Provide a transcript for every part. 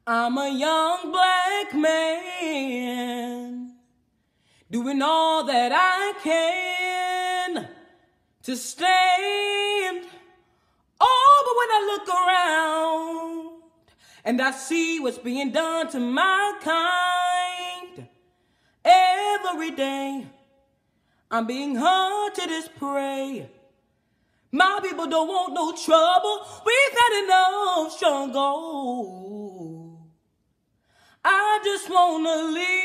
I'm a young black man doing all that I can to stand. Oh, but when I look around and I see what's being done to my kind, every day I'm being hunted as prey. My people don't want no trouble. We've had enough struggle. I just wanna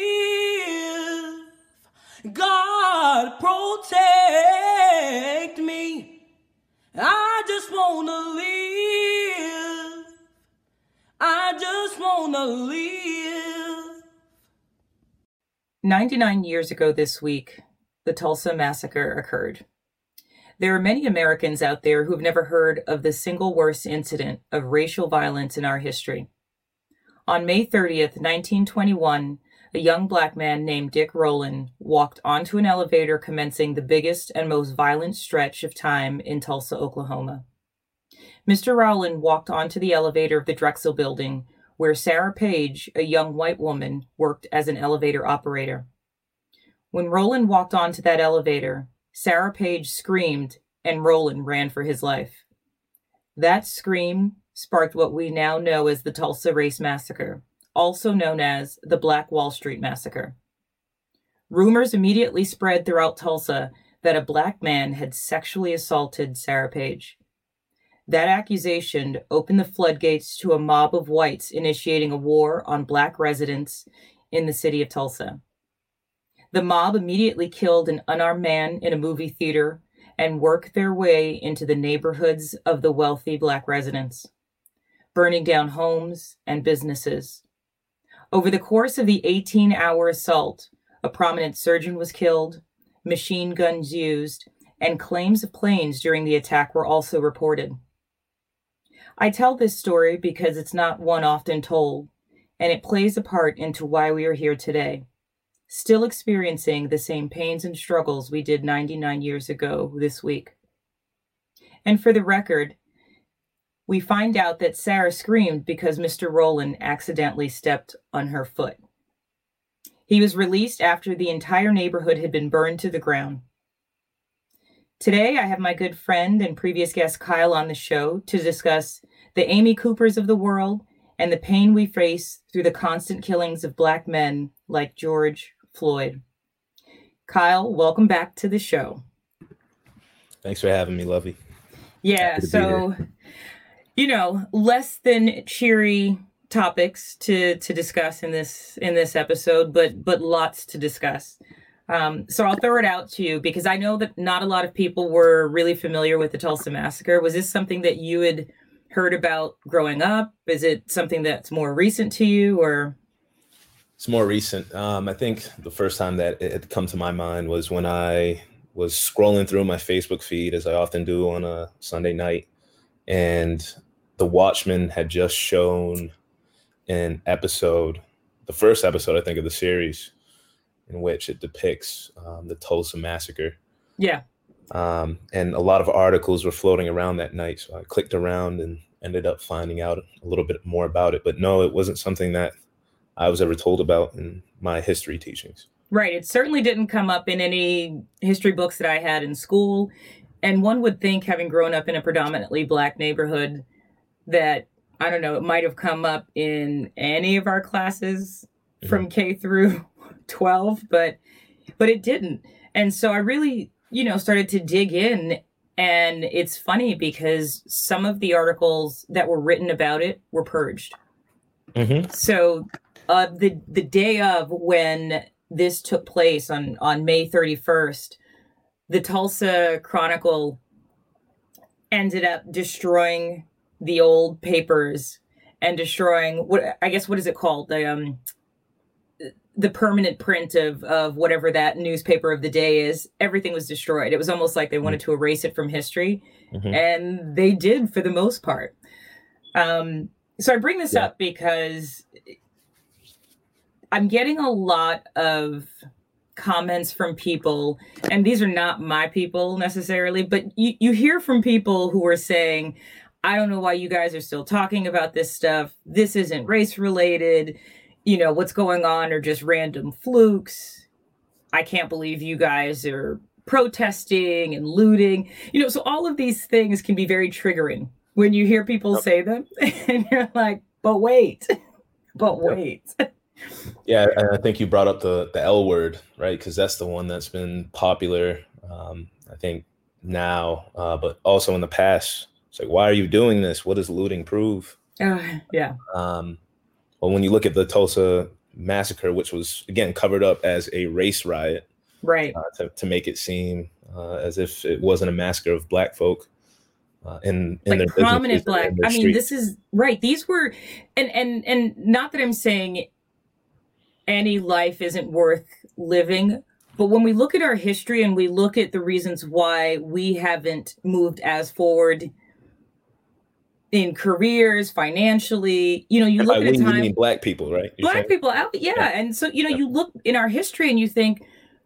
live. God protect me. I just wanna live. I just wanna live. 99 years ago this week, the Tulsa Massacre occurred. There are many Americans out there who've never heard of the single worst incident of racial violence in our history. On May 30th, 1921, a young black man named Dick Rowland walked onto an elevator commencing the biggest and most violent stretch of time in Tulsa, Oklahoma. Mr. Rowland walked onto the elevator of the Drexel Building, where Sarah Page, a young white woman, worked as an elevator operator. When Rowland walked onto that elevator, Sarah Page screamed and Rowland ran for his life. That scream sparked what we now know as the Tulsa Race Massacre, also known as the Black Wall Street Massacre. Rumors immediately spread throughout Tulsa that a black man had sexually assaulted Sarah Page. That accusation opened the floodgates to a mob of whites initiating a war on black residents in the city of Tulsa. The mob immediately killed an unarmed man in a movie theater and worked their way into the neighborhoods of the wealthy black residents, burning down homes and businesses. Over the course of the 18-hour assault, a prominent surgeon was killed, machine guns used, and claims of planes during the attack were also reported. I tell this story because it's not one often told, and it plays a part into why we are here today, still experiencing the same pains and struggles we did 99 years ago this week. And for the record, we find out that Sarah screamed because Mr. Rowland accidentally stepped on her foot. He was released after the entire neighborhood had been burned to the ground. Today, I have my good friend and previous guest Kyle on the show to discuss the Amy Coopers of the world and the pain we face through the constant killings of black men like George Floyd. Kyle, welcome back to the show. Thanks for having me, Lovey. Yeah, so, less than cheery topics to discuss in this episode, but lots to discuss. So I'll throw it out to you because I know that not a lot of people were really familiar with the Tulsa Massacre. Was this something that you had heard about growing up? Is it something that's more recent to you, or? It's more recent. I think the first time that it had come to my mind was when I was scrolling through my Facebook feed, as I often do on a Sunday night, and The Watchmen had just shown an episode, the first episode, I think, of the series, in which it depicts the Tulsa Massacre. Yeah. And a lot of articles were floating around that night. So I clicked around and ended up finding out a little bit more about it. But no, it wasn't something that I was ever told about in my history teachings. Right. It certainly didn't come up in any history books that I had in school. And one would think, having grown up in a predominantly black neighborhood, that, I don't know, it might have come up in any of our classes from K through 12, but it didn't. And so I really, started to dig in. And it's funny because some of the articles that were written about it were purged. Mm-hmm. So the day of when this took place on May 31st, the Tulsa Chronicle ended up destroying the old papers and destroying what is it called? The permanent print of whatever that newspaper of the day is. Everything was destroyed. It was almost like they wanted to erase it from history. Mm-hmm. And they did for the most part. So I bring this up because I'm getting a lot of comments from people, and these are not my people necessarily, but you hear from people who are saying, I don't know why you guys are still talking about this stuff. This isn't race related. You know, what's going on are just random flukes. I can't believe you guys are protesting and looting. You know, so all of these things can be very triggering when you hear people say them and you're like, but wait. Yeah, I think you brought up the L word, right? Because that's the one that's been popular, I think now, but also in the past. It's like, why are you doing this? What does looting prove? Yeah. Well, when you look at the Tulsa massacre, which was, again, covered up as a race riot, right, to make it seem as if it wasn't a massacre of Black folk. In like their prominent Black. I mean, this is right. These were, and not that I'm saying any life isn't worth living, but when we look at our history and we look at the reasons why we haven't moved as forward in careers, financially, you know, you look at a time. You mean Black people, right? Black people out, yeah. And so, you know, you look in our history and you think,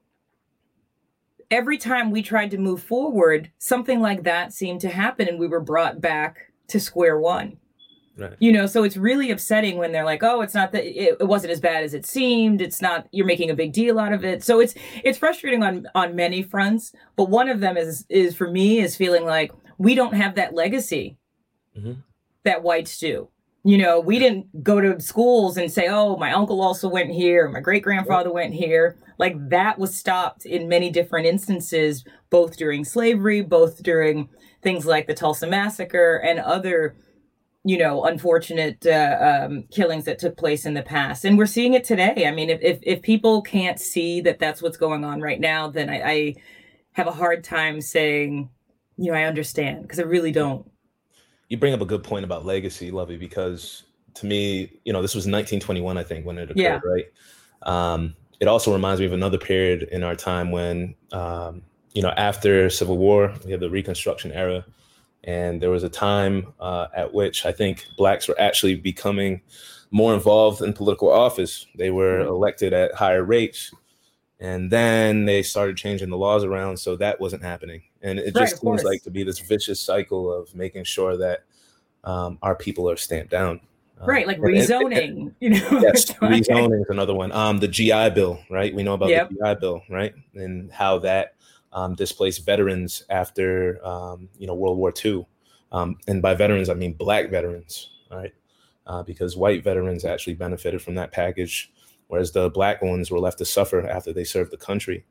every time we tried to move forward, something like that seemed to happen and we were brought back to square one. Right. You know, so it's really upsetting when they're like, oh, it's not that it wasn't as bad as it seemed. It's not, you're making a big deal out of it. So it's frustrating on many fronts. But one of them is for me is feeling like we don't have that legacy that whites do. You know, we didn't go to schools and say, oh, my uncle also went here, my great grandfather went here. Like that was stopped in many different instances, both during slavery, both during things like the Tulsa Massacre and other, you know, unfortunate killings that took place in the past. And we're seeing it today. I mean, if people can't see that that's what's going on right now, then I have a hard time saying, you know, I understand, because I really don't. You bring up a good point about legacy, Lovey, because to me, you know, this was 1921, I think, when it occurred, right? It also reminds me of another period in our time when, you know, after Civil War, we have the Reconstruction era. And there was a time at which I think Blacks were actually becoming more involved in political office. They were elected at higher rates. And then they started changing the laws around, so that wasn't happening. And it just seems like to be this vicious cycle of making sure that our people are stamped down. Right, like rezoning, you know. Yes, rezoning is another one. The GI Bill, right? We know about the GI Bill, right? And how that displaced veterans after, you know, World War II. And by veterans, I mean Black veterans, right? Because white veterans actually benefited from that package, whereas the Black ones were left to suffer after they served the country.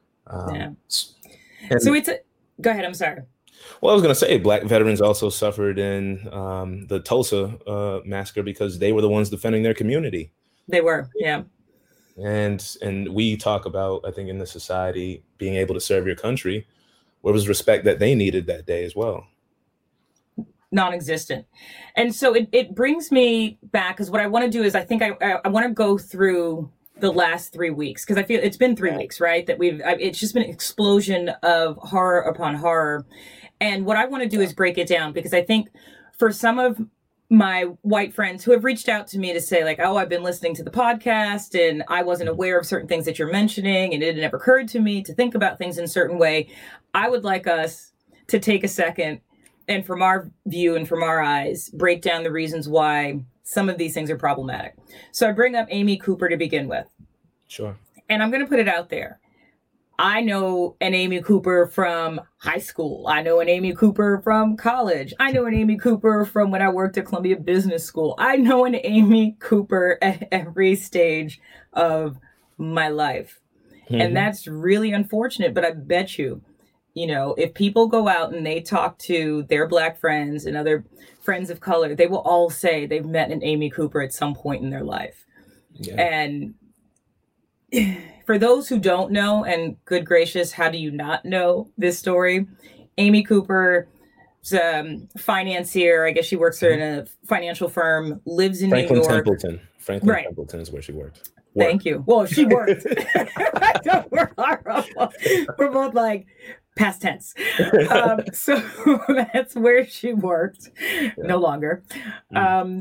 So go ahead, I'm sorry. Well, I was going to say Black veterans also suffered in the Tulsa massacre because they were the ones defending their community. They were, yeah. And we talk about, I think, in the society, being able to serve your country, where was respect that they needed that day as well? Non-existent. And so it brings me back, because what I want to do is I think I want to go through the last 3 weeks, because I feel it's been 3 weeks, right? That it's just been an explosion of horror upon horror. And what I want to do is break it down, because I think for some of my white friends who have reached out to me to say like, oh, I've been listening to the podcast and I wasn't aware of certain things that you're mentioning, and it never occurred to me to think about things in a certain way. I would like us to take a second and from our view and from our eyes, break down the reasons why some of these things are problematic. So I bring up Amy Cooper to begin with. Sure. And I'm going to put it out there. I know an Amy Cooper from high school. I know an Amy Cooper from college. I know an Amy Cooper from when I worked at Columbia Business School. I know an Amy Cooper at every stage of my life. Mm-hmm. And that's really unfortunate. But I bet you, you know, if people go out and they talk to their Black friends and other friends of color, they will all say they've met an Amy Cooper at some point in their life. Yeah. And for those who don't know, and good gracious, how do you not know this story? Amy Cooper is a financier. I guess she works in a financial firm, lives in New York. Franklin Templeton is where she worked. Thank you. Well, she worked. We're horrible. We're both like past tense. So that's where she worked. No longer.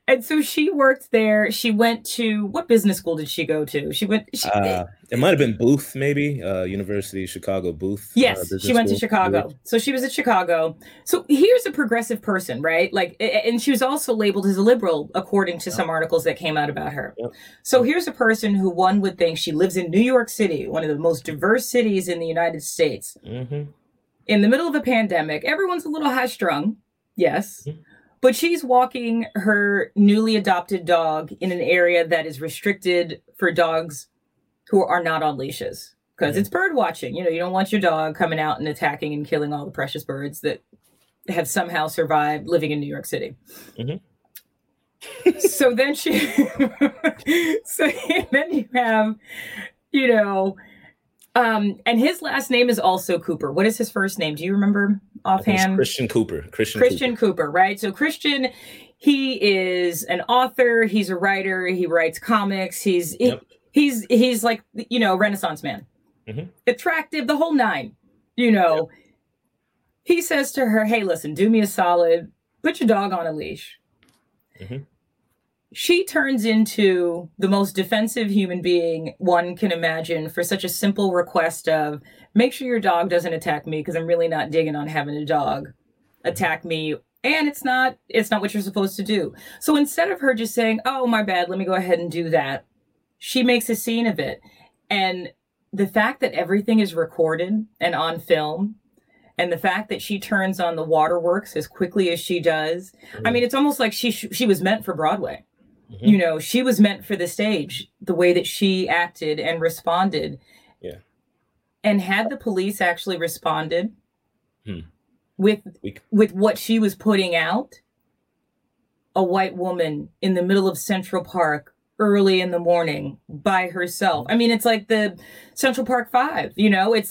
And so she worked there. She went to, what business school did she go to? It might have been Booth, maybe University of Chicago Booth. Yes, she went to Chicago. So she was at Chicago. So here's a progressive person, right? Like, and she was also labeled as a liberal, according to some articles that came out about her. Yep. So here's a person who one would think she lives in New York City, one of the most diverse cities in the United States. Mm-hmm. In the middle of a pandemic, everyone's a little high-strung, yes. Mm-hmm. But she's walking her newly adopted dog in an area that is restricted for dogs who are not on leashes because it's bird watching. You know, you don't want your dog coming out and attacking and killing all the precious birds that have somehow survived living in New York City. Mm-hmm. So then then you have, you know, and his last name is also Cooper. What is his first name? Do you remember offhand? Christian Cooper. Christian Cooper, right? So Christian, he is an author. He's a writer. He writes comics. He's like, you know, Renaissance man. Mm-hmm. Attractive, the whole nine, you know. Yep. He says to her, hey, listen, do me a solid. Put your dog on a leash. Mm-hmm. She turns into the most defensive human being one can imagine for such a simple request of make sure your dog doesn't attack me because I'm really not digging on having a dog attack me. And it's not what you're supposed to do. So instead of her just saying, oh, my bad, let me go ahead and do that, she makes a scene of it. And the fact that everything is recorded and on film, and the fact that she turns on the waterworks as quickly as she does, I mean, it's almost like she was meant for Broadway. Mm-hmm. You know, she was meant for the stage, the way that she acted and responded. Yeah. And had the police actually responded with what she was putting out, a white woman in the middle of Central Park early in the morning by herself. I mean, it's like the Central Park 5, you know, it's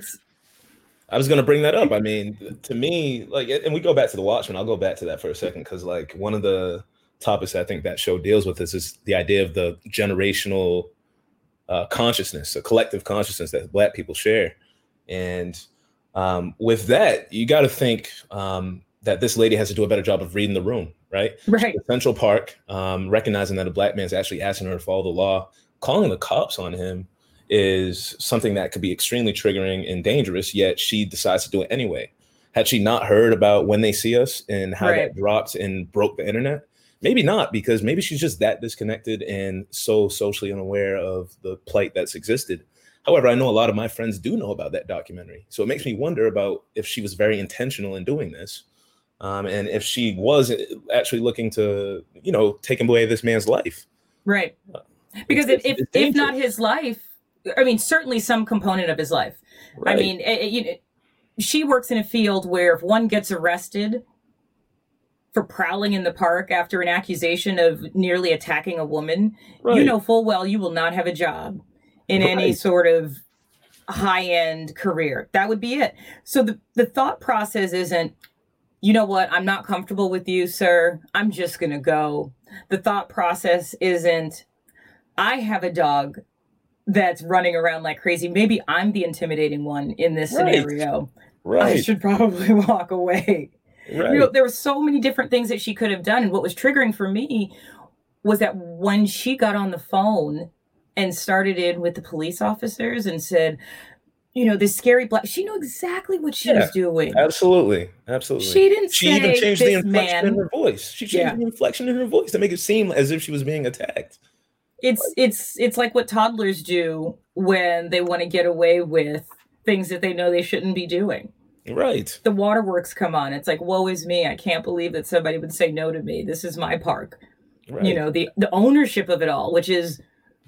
I was going to bring that up. I mean, to me, like, and we go back to The Watchmen. I'll go back to that for a second. Cause like one of the topics I think that show deals with is the idea of the generational consciousness, a collective consciousness that Black people share. And with that, you got to think that this lady has to do a better job of reading the room, right? Right. Central Park, recognizing that a Black man's actually asking her to follow the law, calling the cops on him is something that could be extremely triggering and dangerous, yet she decides to do it anyway. Had she not heard about When They See Us and how that dropped and broke the internet? Maybe not, because maybe she's just that disconnected and so socially unaware of the plight that's existed. However, I know a lot of my friends do know about that documentary. So it makes me wonder about if she was very intentional in doing this. And if she was actually looking to, you know, take away this man's life. Right. Because if not his life, I mean, certainly some component of his life. Right. I mean, she works in a field where if one gets arrested for prowling in the park after an accusation of nearly attacking a woman, you know full well you will not have a job in any sort of high-end career. That would be it. So the thought process isn't, you know what, I'm not comfortable with you, sir, I'm just going to go. The thought process isn't, I have a dog that's running around like crazy. Maybe I'm the intimidating one in this scenario. Right. I should probably walk away. Right. You know, there were so many different things that she could have done. And what was triggering for me was that when she got on the phone and started in with the police officers and said, you know, this scary Black, she knew exactly what she was doing. Absolutely. She didn't She even changed the inflection in her voice. She changed the inflection in her voice to make it seem as if she was being attacked. It's like what toddlers do when they want to get away with things that they know they shouldn't be doing. Right. The waterworks come on. It's like, woe is me. I can't believe that somebody would say no to me. This is my park. Right. You know, the ownership of it all, which is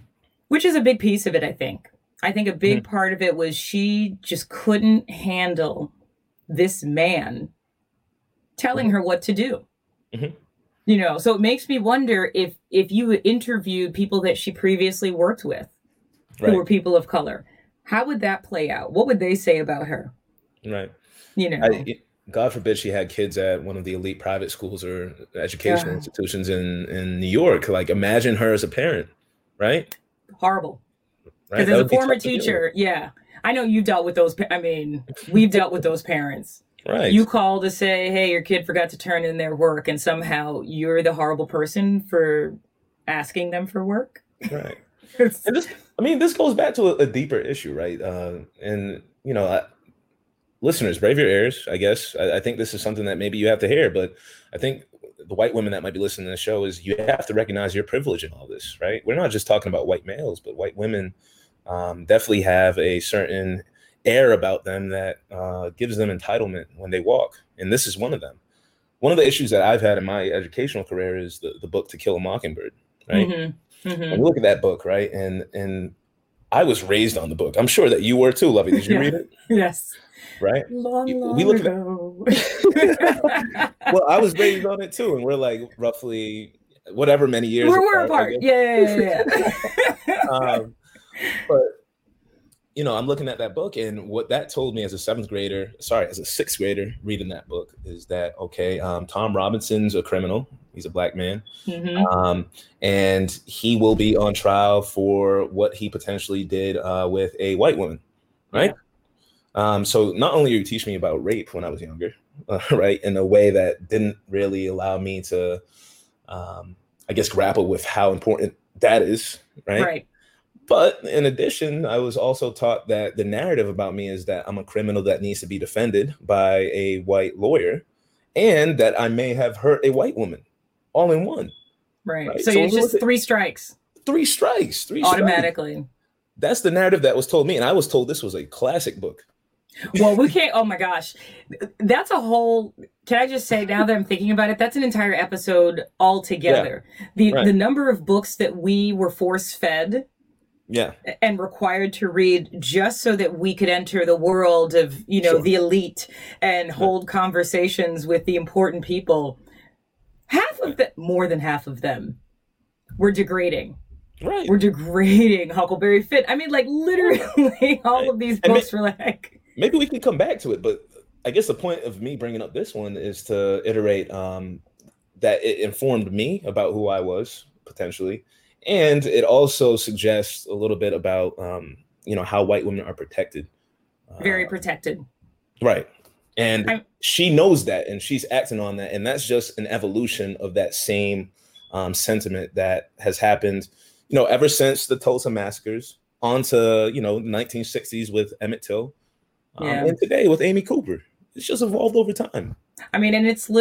a big piece of it, I think. I think a big part of it was she just couldn't handle this man telling her what to do. Mm-hmm. You know, so it makes me wonder if you interviewed people that she previously worked with who were people of color, how would that play out? What would they say about her? Right. You know, God forbid she had kids at one of the elite private schools or educational institutions in New York. Like, imagine her as a parent, right? Horrible. Because as a former teacher, I know you dealt with those. I mean, we've dealt with those parents. Right. You call to say, hey, your kid forgot to turn in their work, and somehow you're the horrible person for asking them for work. Right. And this goes back to a deeper issue, right? And listeners, brave your ears. I guess I think this is something that maybe you have to hear, but I think the white women that might be listening to the show is you have to recognize your privilege in all this, right? We're not just talking about white males, but white women definitely have a certain air about them that gives them entitlement when they walk, and this is one of them. One of the issues that I've had in my educational career is the book To Kill a Mockingbird, right? Mm-hmm. Mm-hmm. When you look at that book, right, and I was raised on the book. I'm sure that you were too, Lovey. Did you read it? Yes. Right. Long we look ago. Well, I was raised on it too, and we're like roughly whatever many years we're apart. Yeah. But I'm looking at that book, and what that told me as a sixth grader reading that book is that, okay, Tom Robinson's a criminal. He's a black man. Mm-hmm. And he will be on trial for what he potentially did with a white woman, right? Yeah. So not only are you teaching me about rape when I was younger, right, in a way that didn't really allow me to, I guess, grapple with how important that is, right? Right. But in addition, I was also taught that the narrative about me is that I'm a criminal that needs to be defended by a white lawyer, and that I may have hurt a white woman, all in one. Right. So it's just 3 strikes. 3 strikes. Automatically. That's the narrative that was told me, and I was told this was a classic book. Well, we can't. Oh my gosh, that's a whole. Can I just say, now that I'm thinking about it, that's an entire episode altogether. Yeah. The number of books that we were force fed. Yeah. And required to read just so that we could enter the world of, sure, the elite and hold conversations with the important people. More than half of them were degrading. Right. We're degrading Huckleberry Finn. I mean, like, literally all of these books were like. Maybe we can come back to it, but I guess the point of me bringing up this one is to iterate that it informed me about who I was, potentially. And it also suggests a little bit about, how white women are protected. Very protected. Right. And she knows that, and she's acting on that. And that's just an evolution of that same sentiment that has happened, ever since the Tulsa massacres onto, the 1960s with Emmett Till, and today with Amy Cooper. It's just evolved over time. I mean, and it's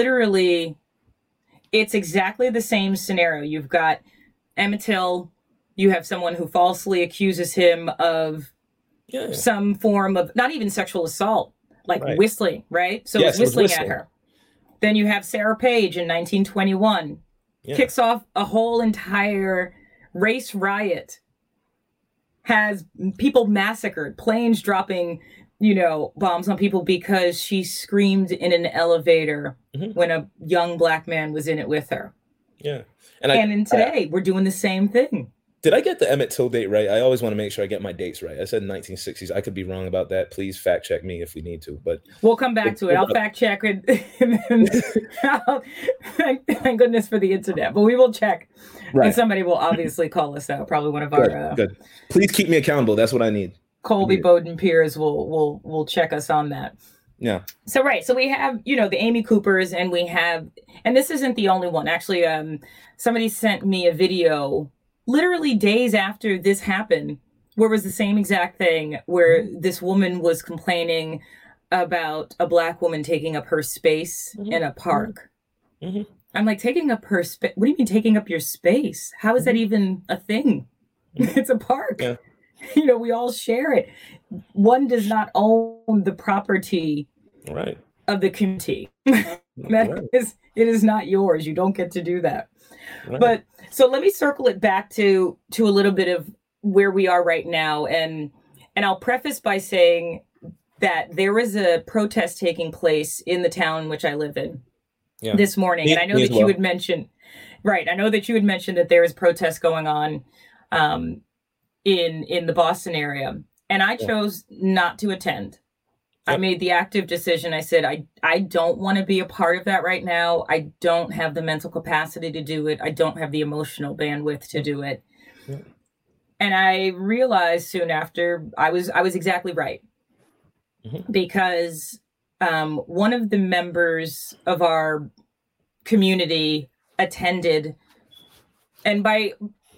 exactly the same scenario. You've got Emmett Till, you have someone who falsely accuses him of some form of, not even sexual assault, like whistling, right? So it's whistling at her. Then you have Sarah Page in 1921, kicks off a whole entire race riot, has people massacred, planes dropping, bombs on people because she screamed in an elevator when a young black man was in it with her. Yeah. And today, we're doing the same thing. Did I get the Emmett Till date right? I always want to make sure I get my dates right. I said 1960s. I could be wrong about that. Please fact check me if we need to. But we'll come back to it. I'll fact check it. Thank goodness for the internet. But we will check. Right. And somebody will obviously call us out. Probably one of our... Good. Please keep me accountable. That's what I need. Colby Bowden peers will check us on that. Yeah. So we have, the Amy Coopers, and we have, and this isn't the only one. Actually, somebody sent me a video literally days after this happened, where it was the same exact thing, where this woman was complaining about a black woman taking up her space in a park. Mm-hmm. I'm like, taking up her space? What do you mean taking up your space? How is that even a thing? It's a park. Yeah. We all share it. One does not own the property of the community. It is not yours. You don't get to do that. Right. But so let me circle it back to a little bit of where we are right now. And I'll preface by saying that there was a protest taking place in the town in which I live in this morning. And I know that you had mentioned, that there is protests going on in the Boston area. And I chose not to attend. Yep. I made the active decision. I said, I don't want to be a part of that right now. I don't have the mental capacity to do it. I don't have the emotional bandwidth to do it. Yep. And I realized soon after I was exactly right. Mm-hmm. Because one of the members of our community attended, and by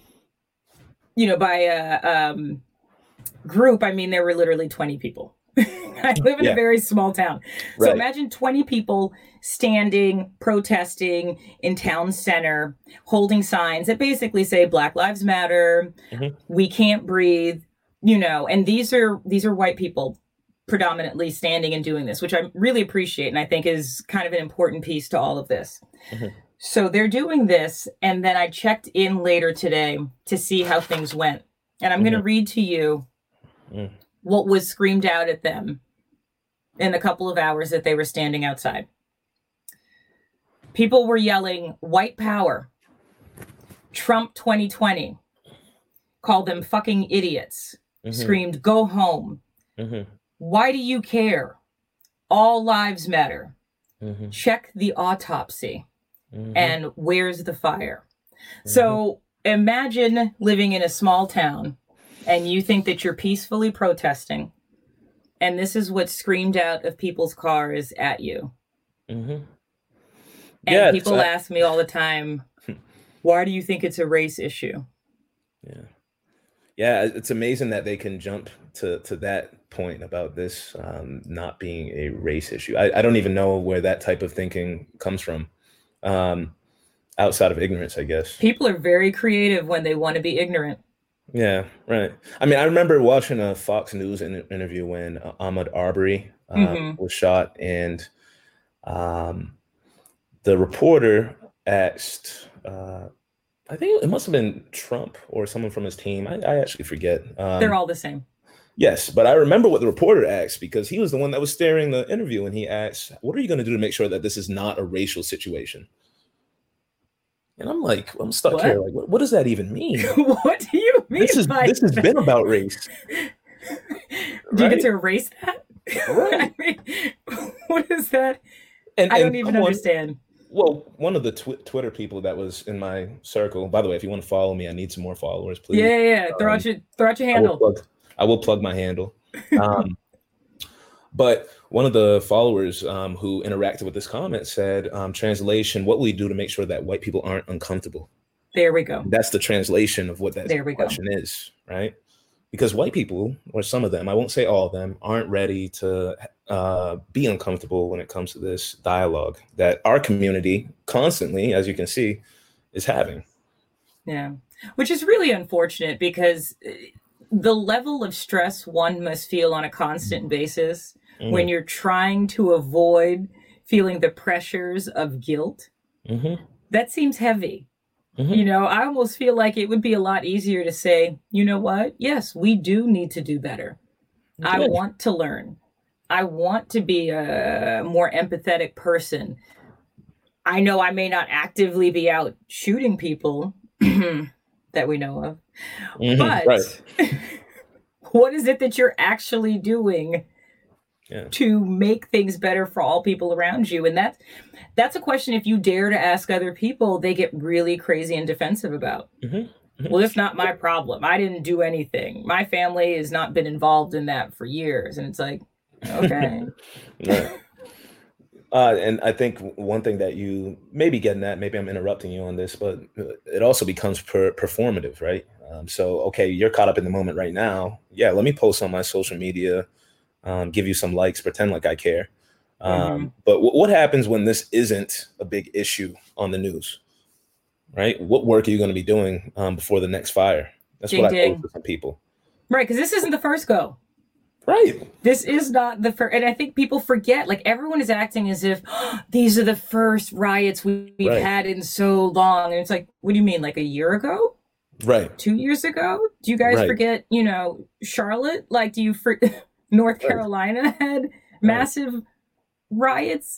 group, I mean, there were literally 20 people. I live in a very small town. So imagine 20 people standing, protesting in town center, holding signs that basically say Black Lives Matter, we can't breathe, and these are white people predominantly standing and doing this, which I really appreciate and I think is kind of an important piece to all of this. So they're doing this, and then I checked in later today to see how things went. And I'm going to read to you what was screamed out at them in the couple of hours that they were standing outside. People were yelling, "White power, Trump 2020, called them fucking idiots, screamed, go home. Why do you care? All lives matter. Check the autopsy. And where's the fire?" So imagine living in a small town and you think that you're peacefully protesting, and this is what's screamed out of people's cars at you. And people ask me all the time, why do you think it's a race issue? Yeah, it's amazing that they can jump to that point about this not being a race issue. I don't even know where that type of thinking comes from. Outside of ignorance, I guess. People are very creative when they want to be ignorant. Yeah, right. I mean, I remember watching a Fox News interview when Ahmaud Arbery was shot, and the reporter asked, I think it must have been Trump or someone from his team. I actually forget. They're all the same. Yes, but I remember what the reporter asked because he was the one that was steering the interview, and he asked, "What are you going to do to make sure that this is not a racial situation?" And I'm like, I'm stuck here. Like, what does that even mean? What do you mean? This has been about race. Do you get to erase that? Right. I mean, what is that? I don't even understand. Well, one of the Twitter people that was in my circle. By the way, if you want to follow me, I need some more followers, please. Yeah. Throw out your handle. I will plug my handle. But one of the followers who interacted with this comment said, translation, what will you do to make sure that white people aren't uncomfortable? There we go. That's the translation of what that question is, right? Because white people, or some of them, I won't say all of them, aren't ready to be uncomfortable when it comes to this dialogue that our community constantly, as you can see, is having. Yeah, which is really unfortunate because the level of stress one must feel on a constant basis when you're trying to avoid feeling the pressures of guilt, that seems heavy. I almost feel like it would be a lot easier to say, you know what? Yes, we do need to do better. I want to learn. I want to be a more empathetic person. I know I may not actively be out shooting people that we know of, but what is it that you're actually doing to make things better for all people around you? And that's a question, if you dare to ask other people, they get really crazy and defensive about. Well, it's not my problem. I didn't do anything. My family has not been involved in that for years. And it's like, okay. And I think one thing that you may be getting at, maybe I'm interrupting you on this, but it also becomes performative, right? So, okay, you're caught up in the moment right now. Yeah, let me post on my social media, give you some likes, pretend like I care. But what happens when this isn't a big issue on the news, right? What work are you going to be doing before the next fire? That's what I told some people. Right, because this isn't the first go. Right. This is not the first. And I think people forget, like, everyone is acting as if these are the first riots we've had in so long. And it's like, what do you mean, like a year ago? Right. 2 years ago? Do you guys forget, Charlotte? Like, do you North Carolina had massive riots?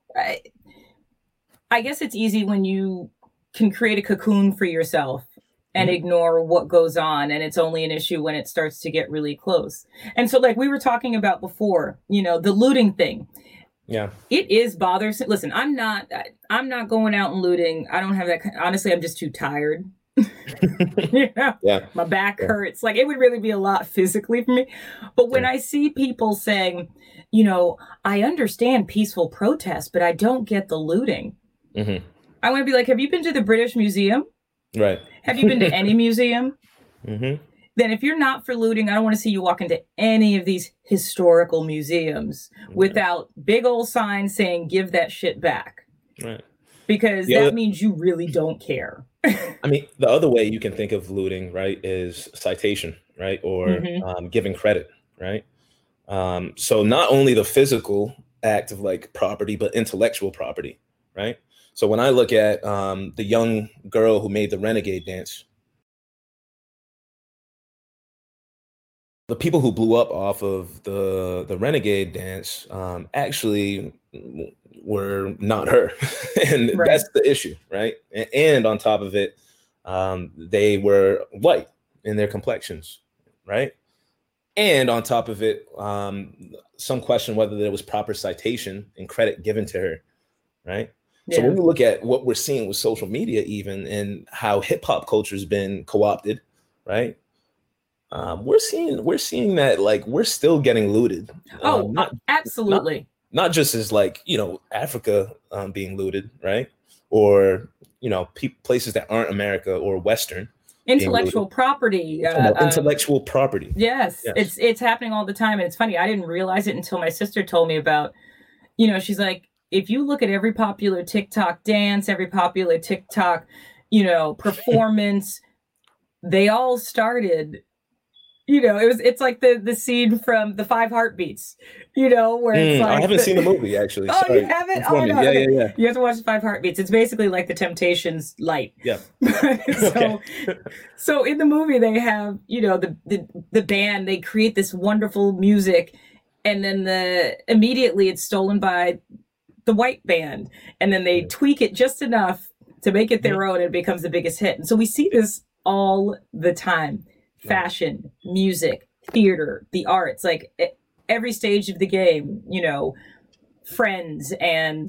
I guess it's easy when you can create a cocoon for yourself and ignore what goes on. And it's only an issue when it starts to get really close. And so, like we were talking about before, the looting thing. Yeah. It is bothersome. Listen, I'm not going out and looting. I don't have that. Honestly, I'm just too tired You know, Yeah. my back hurts. Like, it would really be a lot physically for me. But when I see people saying, you know, I understand peaceful protest, but I don't get the looting. Mm-hmm. I want to be like, have you been to the British Museum? Right. Have you been to any museum? Mm-hmm. Then if you're not for looting, I don't want to see you walk into any of these historical museums without big old signs saying, give that shit back. Right. Because that means you really don't care. I mean, the other way you can think of looting, right, is citation, right, or giving credit, right? So not only the physical act of like property, but intellectual property, right? So when I look at the young girl who made the Renegade dance, the people who blew up off of the Renegade dance actually were not her. And that's the issue, right? And on top of it, they were white in their complexions, right? And on top of it, some question whether there was proper citation and credit given to her, right? Yeah. So when you look at what we're seeing with social media even, and how hip hop culture has been co-opted, right? We're seeing that like we're still getting looted. Absolutely. Not just as like, you know, Africa being looted, right? Or, you know, places that aren't America or Western. Intellectual property. Intellectual property. Yes. It's happening all the time. And it's funny, I didn't realize it until my sister told me about, you know, she's like, if you look at every popular TikTok dance, every popular TikTok, you know, performance, they all started, you know, it's like the scene from the 5 Heartbeats, you know, where it's like... I haven't seen the movie, actually. Oh, sorry. You haven't? Oh, no. Yeah. You have to watch the 5 Heartbeats. It's basically like the Temptations light. Yeah. So in the movie, they have, you know, the band, they create this wonderful music, and then immediately it's stolen by the white band, and then they tweak it just enough to make it their own, and it becomes the biggest hit. And so we see this all the time. Fashion, music, theater, the arts, like every stage of the game, you know, Friends and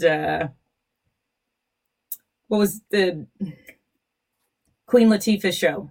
what was the Queen Latifah show?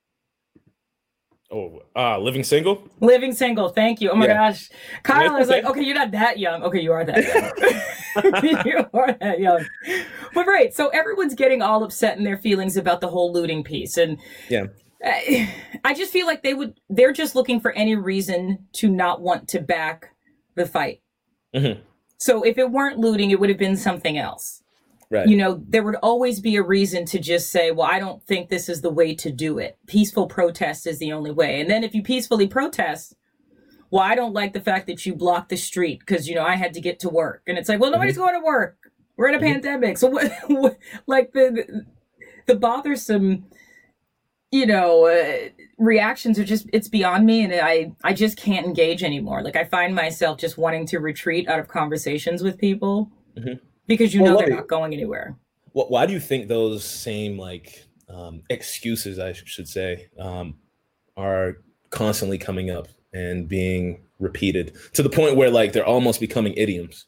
Living Single? Living Single, thank you. Oh my gosh. Kyle is like, okay, you're not that young. Okay, you are that young. You are that young. But right, so everyone's getting all upset in their feelings about the whole looting piece. And I just feel like they're just looking for any reason to not want to back the fight. Mm-hmm. So if it weren't looting, it would have been something else. Right. You know, there would always be a reason to just say, well, I don't think this is the way to do it. Peaceful protest is the only way. And then if you peacefully protest, well, I don't like the fact that you blocked the street because, you know, I had to get to work. And it's like, well, nobody's going to work. We're in a pandemic. So what like the bothersome, you know, reactions are just, it's beyond me. And I just can't engage anymore. Like I find myself just wanting to retreat out of conversations with people. Mm-hmm. Because you know they're not going anywhere. Why do you think those same like excuses, I should say, are constantly coming up and being repeated to the point where like they're almost becoming idioms?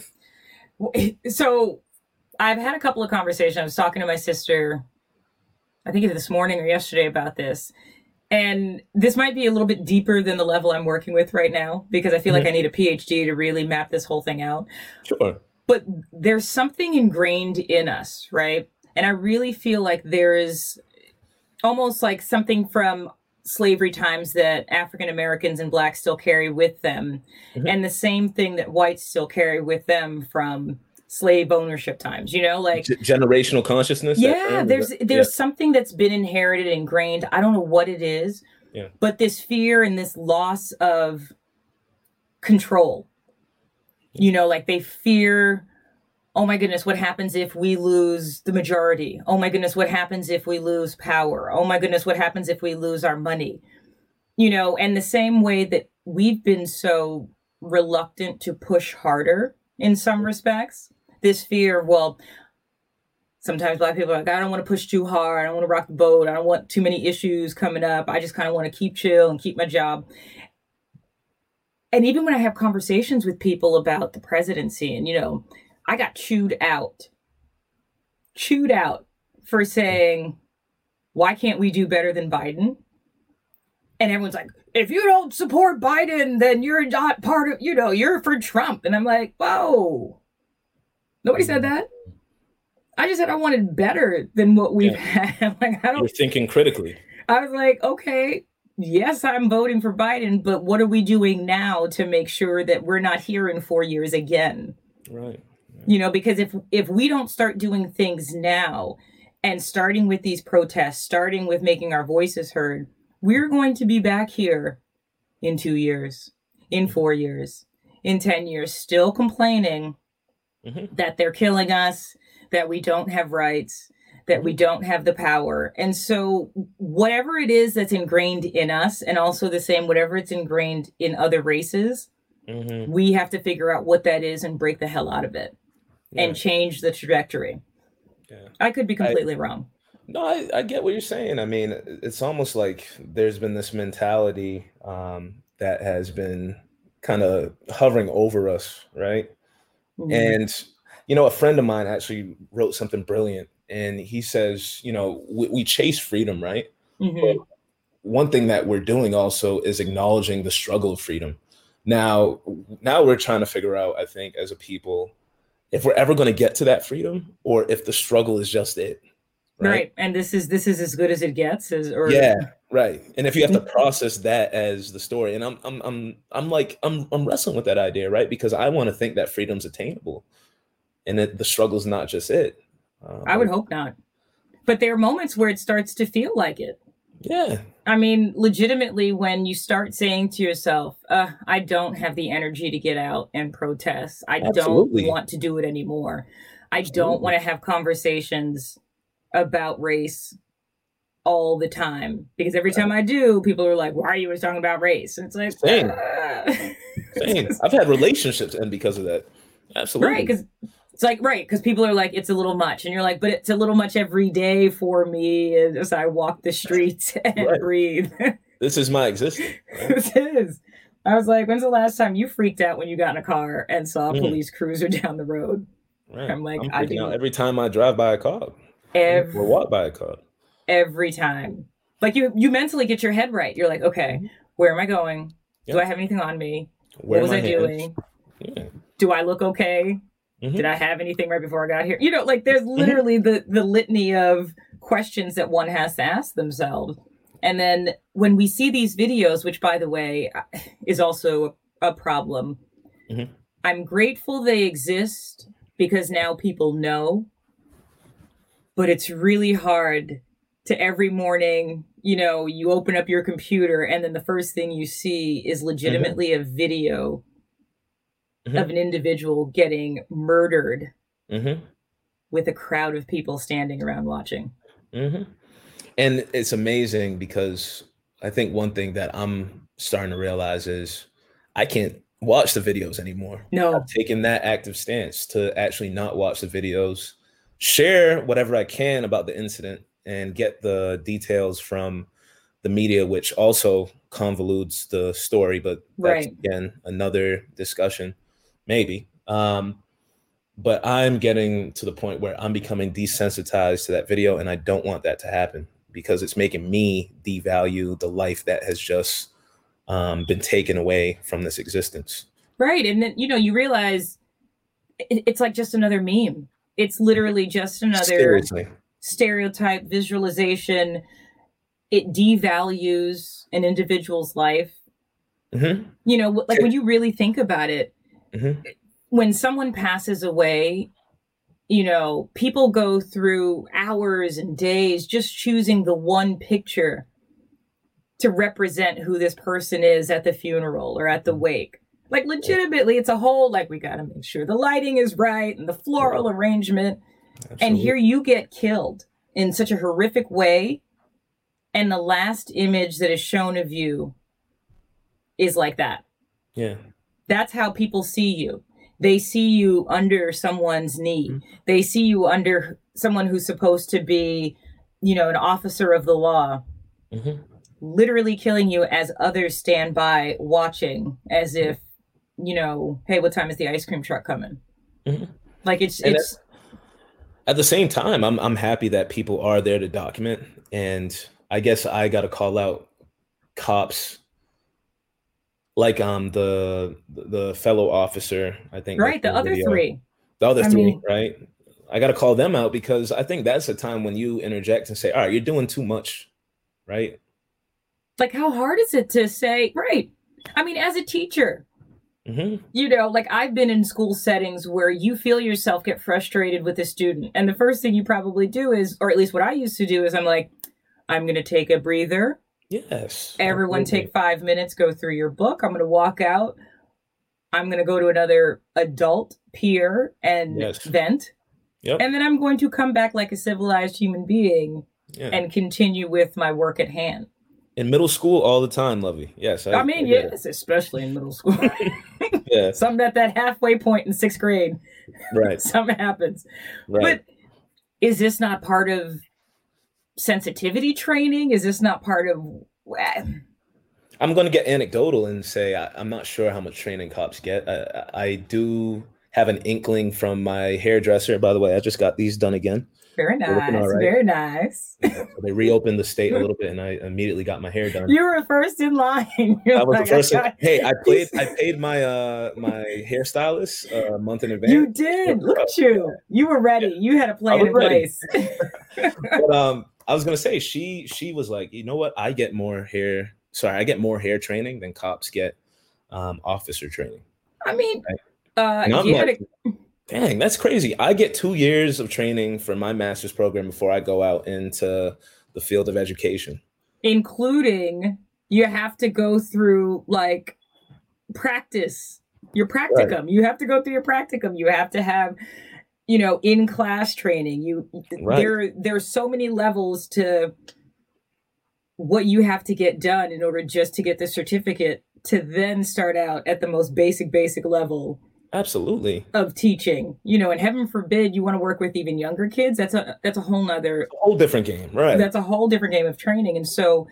So I've had a couple of conversations. I was talking to my sister, I think this morning or yesterday about this. And this might be a little bit deeper than the level I'm working with right now, because I feel like I need a PhD to really map this whole thing out. Sure. But there's something ingrained in us, right? And I really feel like there is almost like something from slavery times that African Americans and Blacks still carry with them. Mm-hmm. And the same thing that whites still carry with them from slave ownership times, you know, like generational consciousness. Yeah, there's something that's been inherited, ingrained. I don't know what it is, but this fear and this loss of control. You know, like they fear, oh my goodness, what happens if we lose the majority? Oh my goodness, what happens if we lose power? Oh my goodness, what happens if we lose our money? You know, and the same way that we've been so reluctant to push harder in some respects, this fear of, well, sometimes Black people are like, I don't want to push too hard. I don't want to rock the boat. I don't want too many issues coming up. I just kind of want to keep chill and keep my job. And even when I have conversations with people about the presidency, and, you know, I got chewed out for saying, Why can't we do better than Biden? And everyone's like, if you don't support Biden, then you're not part of, you're for Trump. And I'm like, whoa, nobody said that. I just said I wanted better than what we've had. Like, You're thinking critically. I was like, okay, yes, I'm voting for Biden, but what are we doing now to make sure that we're not here in 4 years again? Right. Because if we don't start doing things now and starting with these protests, starting with making our voices heard, we're going to be back here in 2 years, in 4 years, in 10 years, still complaining that they're killing us, that we don't have rights, that we don't have the power. And so whatever it is that's ingrained in us, and also the same, whatever it's ingrained in other races, we have to figure out what that is and break the hell out of it and change the trajectory. Yeah. I could be completely wrong. No, I get what you're saying. I mean, it's almost like there's been this mentality that has been kind of hovering over us, right? And, a friend of mine actually wrote something brilliant. And he says, we chase freedom, right? But one thing that we're doing also is acknowledging the struggle of freedom. Now we're trying to figure out, I think, as a people, if we're ever going to get to that freedom or if the struggle is just it. Right. And this is as good as it gets. Yeah, right. And if you have to process that as the story, and I'm wrestling with that idea, right? Because I want to think that freedom's attainable and that the struggle's not just it. I would hope not. But there are moments where it starts to feel like it. Yeah. I mean, legitimately, when you start saying to yourself, I don't have the energy to get out and protest. I don't want to do it anymore. I don't want to have conversations about race all the time, because every time I do, people are like, why are you always talking about race? And it's like, Same. I've had relationships end because of that. Absolutely. Right. Because it's like, because people are like, it's a little much. And you're like, but it's a little much every day for me as I walk the streets and breathe. This is my existence. Right? This is. I was like, when's the last time you freaked out when you got in a car and saw a police cruiser down the road? Right. I'm like, I do out every time I drive by a car. Or walk by a car. Every time. Like you mentally get your head right. You're like, okay, where am I going? Do I have anything on me? What was I doing? Yeah. Do I look okay? Did I have anything right before I got here? There's literally the litany of questions that one has to ask themselves. And then when we see these videos, which by the way is also a problem, I'm grateful they exist because now people know. But it's really hard to every morning, you open up your computer and then the first thing you see is legitimately a video of an individual getting murdered with a crowd of people standing around watching. And it's amazing because I think one thing that I'm starting to realize is I can't watch the videos anymore. No. I've taken that active stance to actually not watch the videos. Share whatever I can about the incident and get the details from the media, which also convolutes the story, but that's again another discussion, maybe. But I'm getting to the point where I'm becoming desensitized to that video, and I don't want that to happen because it's making me devalue the life that has just been taken away from this existence. Right, and then you realize it's like just another meme. It's literally just another stereotype visualization. It devalues an individual's life. When you really think about it, when someone passes away, people go through hours and days just choosing the one picture to represent who this person is at the funeral or at the wake. Like legitimately, it's a whole, we got to make sure the lighting is right and the floral arrangement. Absolutely. And here you get killed in such a horrific way. And the last image that is shown of you is like that. Yeah. That's how people see you. They see you under someone's knee. They see you under someone who's supposed to be, an officer of the law. Literally killing you as others stand by watching as if, hey, what time is the ice cream truck coming? It's At the same time, I'm happy that people are there to document, and I guess I got to call out cops like the fellow officer, I think that's Right. in The the other video. three. The other I three, mean, right? I got to call them out because I think that's a time when you interject and say, "All right, you're doing too much," right? like, how hard is it to say, right? I mean, as a teacher, Hmm. like I've been in school settings where you feel yourself get frustrated with a student. And the first thing you probably do is, or at least what I used to do is I'm like, I'm going to take a breather. Yes, Everyone absolutely. take 5 minutes, go through your book. I'm going to walk out. I'm going to go to another adult peer and Yes. vent. Yep. And then I'm going to come back like a civilized human being Yeah. and continue with my work at hand. In middle school, all the time, Lovey. Yes, I mean, get it. yes, especially in middle school. Yeah. Something at that halfway point in 6th grade, Right. something happens. Right. But is this not part of sensitivity training? Is this not part of... I'm going to get anecdotal and say I'm not sure how much training cops get. I do have an inkling from my hairdresser. By the way, I just got these done again. Very They're looking all nice, right. very nice. So they reopened the state a little bit, and I immediately got my hair done. You were first in line. I was the first. Hey, I paid my my hairstylist a month in advance. You did. Look at you. You were ready. You had a plan in place. But I was gonna say she was like, you know what? I get more hair. Sorry, I get more hair training than cops get officer training. I mean, And I'm like, dang, that's crazy. I get 2 years of training for my master's program before I go out into the field of education. Including you have to go through like practice, your practicum. Right. You have to go through your practicum. You have to have, in class training. There's so many levels to what you have to get done in order just to get the certificate to then start out at the most basic level. Absolutely. Of teaching, and heaven forbid you want to work with even younger kids. That's a whole different game, right? That's a whole different game of training. And so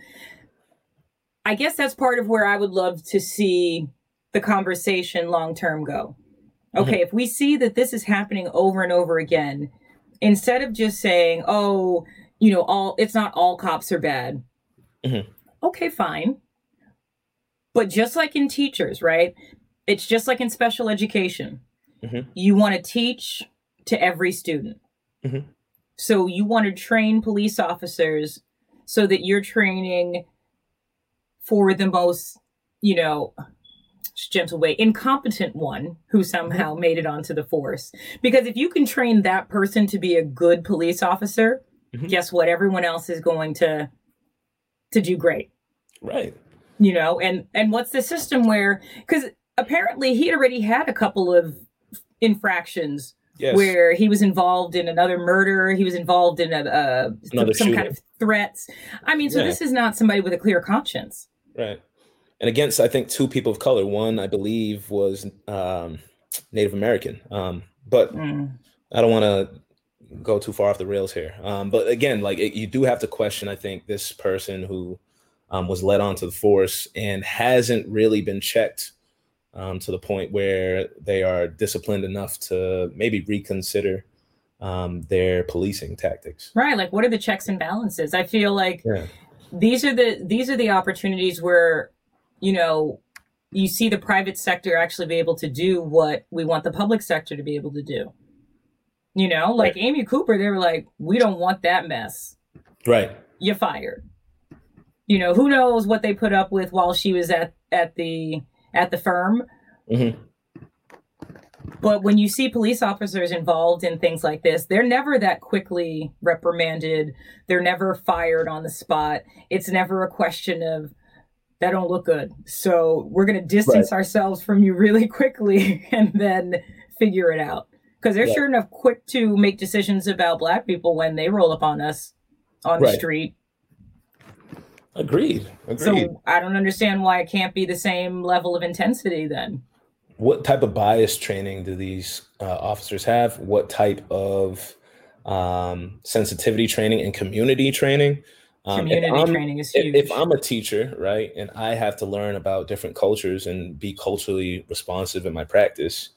I guess that's part of where I would love to see the conversation long-term go. Okay, if we see that this is happening over and over again, instead of just saying, oh, it's not all cops are bad. Mm-hmm. Okay, fine. But just like in teachers, right? It's just like in special education. Mm-hmm. You want to teach to every student. Mm-hmm. So you want to train police officers so that you're training for the most, gentle way, incompetent one who somehow made it onto the force. Because if you can train that person to be a good police officer, guess what? Everyone else is going to do great. Right. And what's the system where, because apparently he already had a couple of infractions. Yes. Where he was involved in another murder, he was involved in some kind of threats. I mean, so this is not somebody with a clear conscience. Right. And against, I think, 2 people of color. One, I believe, was Native American. But I don't want to go too far off the rails here. But again, you do have to question, I think, this person who was led onto the force and hasn't really been checked to the point where they are disciplined enough to maybe reconsider their policing tactics. Right. Like, what are the checks and balances? I feel like these are the opportunities where, you see the private sector actually be able to do what we want the public sector to be able to do. Like Amy Cooper, they were like, we don't want that mess. Right. You're fired. Who knows what they put up with while she was at the firm. Mm-hmm. But when you see police officers involved in things like this, they're never that quickly reprimanded. They're never fired on the spot. It's never a question of, that don't look good, so we're going to distance ourselves from you really quickly and then figure it out. Because they're sure enough quick to make decisions about Black people when they roll up on us on the street. Agreed. So I don't understand why it can't be the same level of intensity then. What type of bias training do these officers have? What type of sensitivity training and community training? Community training is huge. If I'm a teacher, right, and I have to learn about different cultures and be culturally responsive in my practice,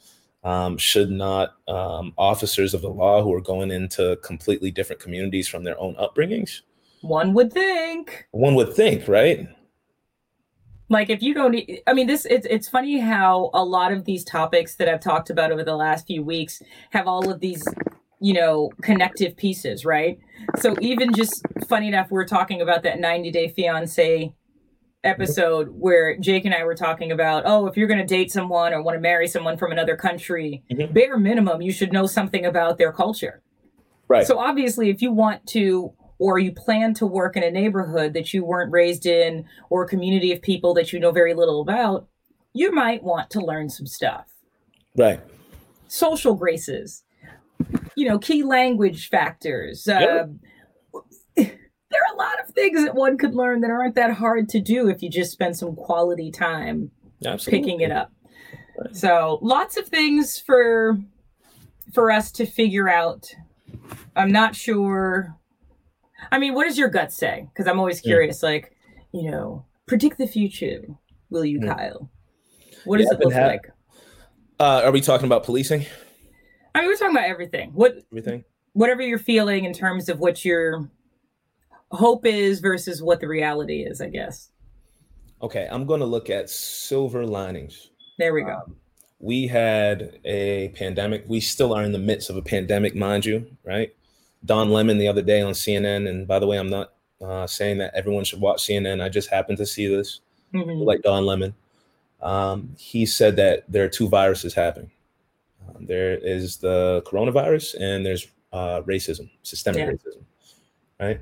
Should not officers of the law who are going into completely different communities from their own upbringings? One would think. One would think, right? Like if you don't, I mean, it's funny how a lot of these topics that I've talked about over the last few weeks have all of these, connective pieces, right? So even just funny enough, we're talking about that 90 Day Fiancé episode where Jake and I were talking about, oh, if you're going to date someone or want to marry someone from another country, bare minimum, you should know something about their culture. Right. So obviously, if you want to, or you plan to work in a neighborhood that you weren't raised in, or a community of people that you know very little about, you might want to learn some stuff. Right. Social graces, key language factors. There are a lot of things that one could learn that aren't that hard to do if you just spend some quality time picking it up. Right. So lots of things for us to figure out. I'm not sure. I mean, what does your gut say? Because I'm always curious, predict the future, will you, Kyle? What does it look like? Are we talking about policing? I mean, we're talking about everything. Everything? Whatever you're feeling in terms of what your hope is versus what the reality is, I guess. Okay, I'm going to look at silver linings. There we go. We had a pandemic. We still are in the midst of a pandemic, mind you, right? Don Lemon the other day on CNN, and by the way, I'm not saying that everyone should watch CNN. I just happened to see this, like Don Lemon. He said that there are two viruses happening. There is the coronavirus, and there's racism, systemic racism, right?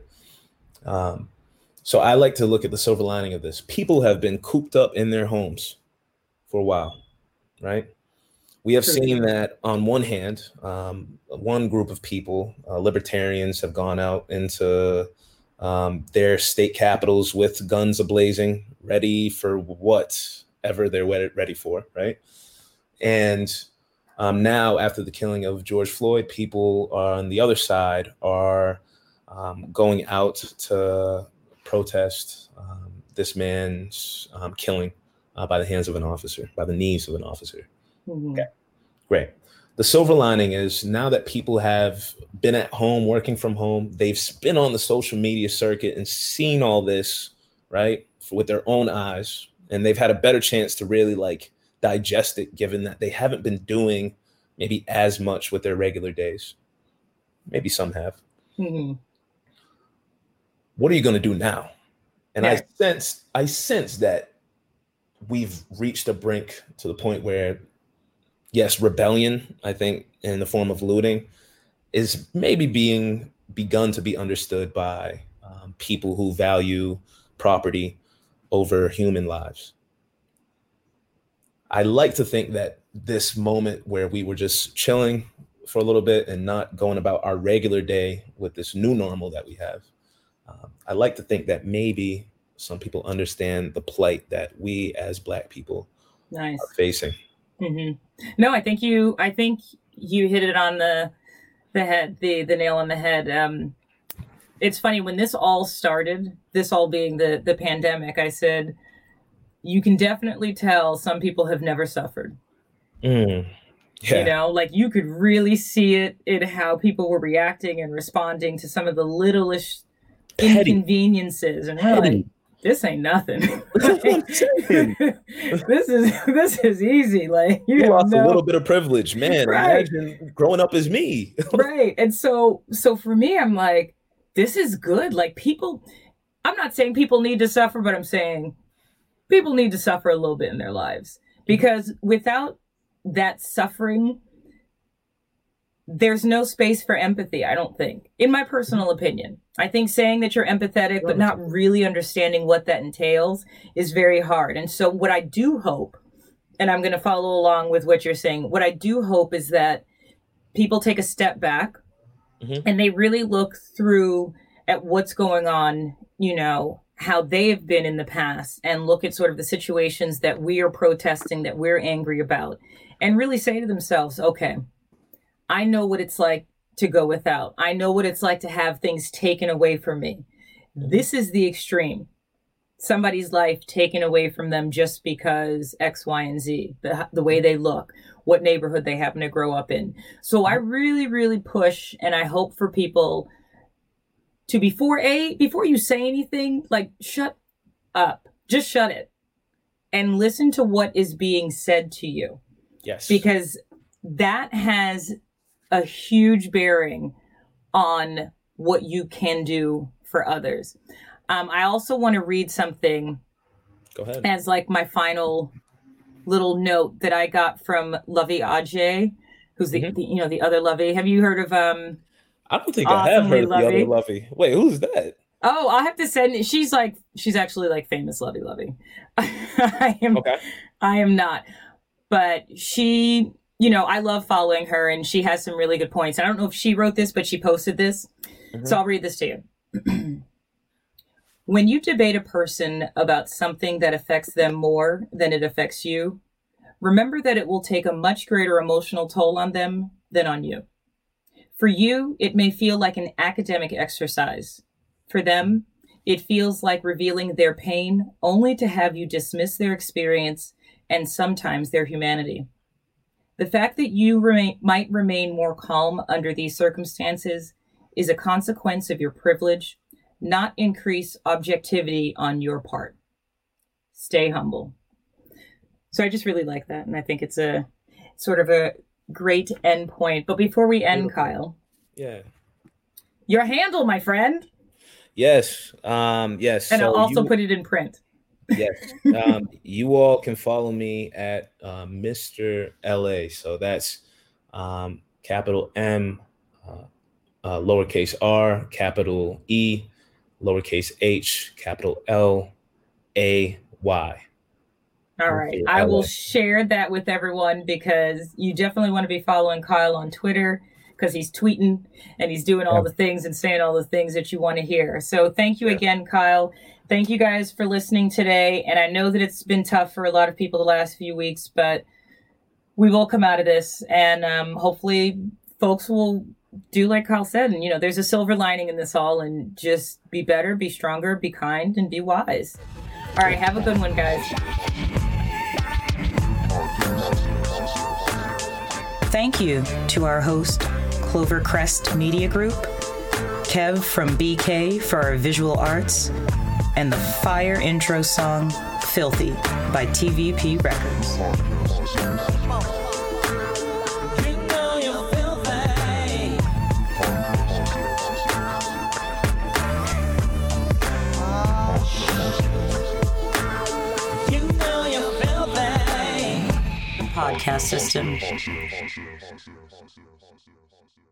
So I like to look at the silver lining of this. People have been cooped up in their homes for a while, right? We have seen that on one hand, one group of people, libertarians, have gone out into their state capitals with guns ablazing, ready for whatever they're ready for, right? And now, after the killing of George Floyd, people on the other side are going out to protest this man's killing by the hands of an officer, by the knees of an officer. Okay, great. The silver lining is now that people have been at home, working from home, they've been on the social media circuit and seen all this, right, with their own eyes, and they've had a better chance to really digest it, given that they haven't been doing maybe as much with their regular days. Maybe some have. What are you going to do now? And I sense that we've reached a brink to the point where, yes, rebellion, I think, in the form of looting, is maybe being begun to be understood by people who value property over human lives. I like to think that this moment where we were just chilling for a little bit and not going about our regular day with this new normal that we have, I like to think that maybe some people understand the plight that we as Black people are facing. No, I think you hit it on the head, the nail on the head. It's funny, when this all started, this all being the pandemic, I said, you can definitely tell some people have never suffered. Yeah. You could really see it in how people were reacting and responding to some of the littlest inconveniences. And we're like, this ain't nothing. This is easy. You lost a little bit of privilege, man. Right. Imagine growing up as me. Right. And so for me, I'm like, this is good. People, I'm not saying people need to suffer, but I'm saying people need to suffer a little bit in their lives, because without that suffering, there's no space for empathy, I don't think, in my personal opinion. I think saying that you're empathetic, but not really understanding what that entails is very hard. And so what I do hope, and I'm going to follow along with what you're saying, what I do hope is that people take a step back and they really look through at what's going on, how they've been in the past, and look at sort of the situations that we are protesting, that we're angry about, and really say to themselves, okay, I know what it's like to go without. I know what it's like to have things taken away from me. This is the extreme. Somebody's life taken away from them just because X, Y, and Z, the way they look, what neighborhood they happen to grow up in. So I really, really push, and I hope for people to before you say anything, like, shut up. Just shut it. And listen to what is being said to you. Yes. Because that has a huge bearing on what you can do for others. I also want to read something. Go ahead. As like my final little note that I got from Lovey Ajay, who's the other Lovey. Have you heard of I don't think I have heard of the other Lovey. Wait, who's that? Oh, I'll have to send. She's actually like famous Lovey. I am not, but she, I love following her, and she has some really good points. I don't know if she wrote this, but she posted this, so I'll read this to you. When you debate a person about something that affects them more than it affects you, remember that it will take a much greater emotional toll on them than on you. For you, it may feel like an academic exercise. For them, it feels like revealing their pain only to have you dismiss their experience and sometimes their humanity. The fact that you might remain more calm under these circumstances is a consequence of your privilege, not increase objectivity on your part. Stay humble. So I just really like that, and I think it's a sort of a great end point. But before we end, Kyle. Yeah. Your handle, my friend. Yes. Yes. And I'll also put it in print. Yes. You all can follow me at Mr. LA. So that's capital M, lowercase r, capital E, lowercase h, capital L, A, Y. All right. I will share that with everyone because you definitely want to be following Kyle on Twitter because he's tweeting and he's doing all the things and saying all the things that you want to hear. So thank you again, Kyle. Thank you guys for listening today. And I know that it's been tough for a lot of people the last few weeks, but we will come out of this, and hopefully folks will do like Kyle said. And, there's a silver lining in this all, and just be better, be stronger, be kind, and be wise. All right. Have a good one, guys. Thank you to our host, Clovercrest Media Group, Kev from BK for our visual arts, and the fire intro song, Filthy, by TVP Records. Podcast system.